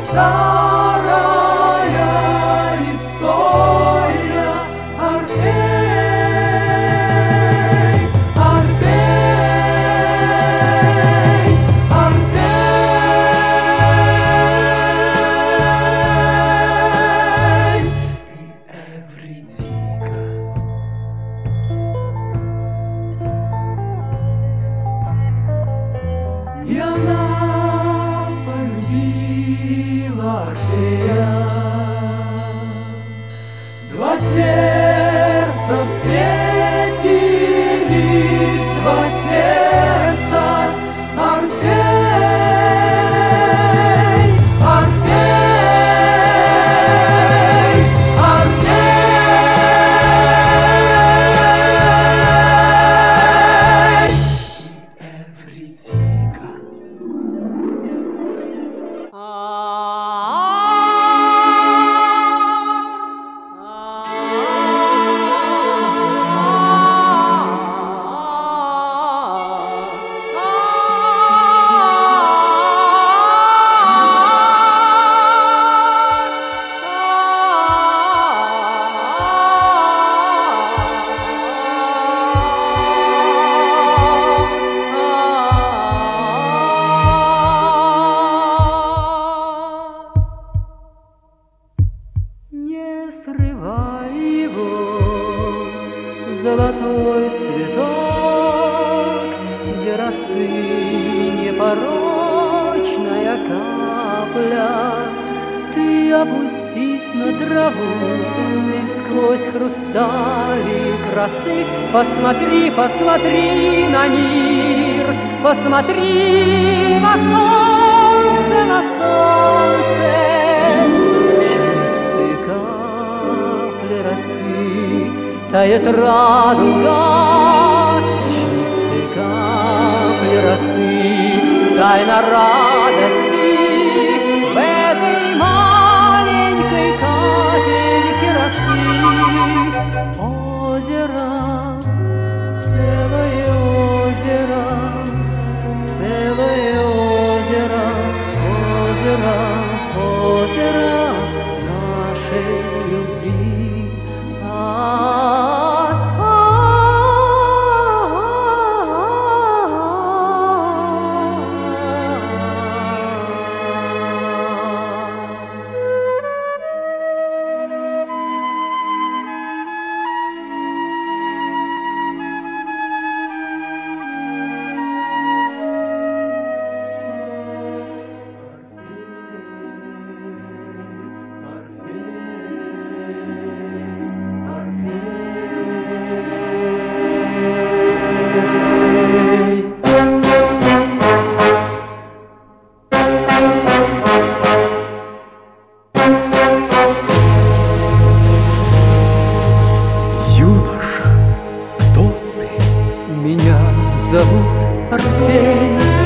старая история. Орфей, Орфей, Орфей и Эвридика. И она полюбила Орфея. Два сердца встретились, два сердца. Орфей, Орфей, Орфей и Эвридика. Не срывай его, золотой цветок, где росы непорочная капля. Ты опустись на траву и сквозь хрустали красы посмотри, посмотри на мир, посмотри на солнце, на солнце. Чистые капли росы тает радуга, чистые капли росы, тайна радости в этой маленькой капельке росы. Озеро, целое озеро, целое озеро, озеро, озеро нашей любви. Юноша, кто ты? Меня зовут Орфей.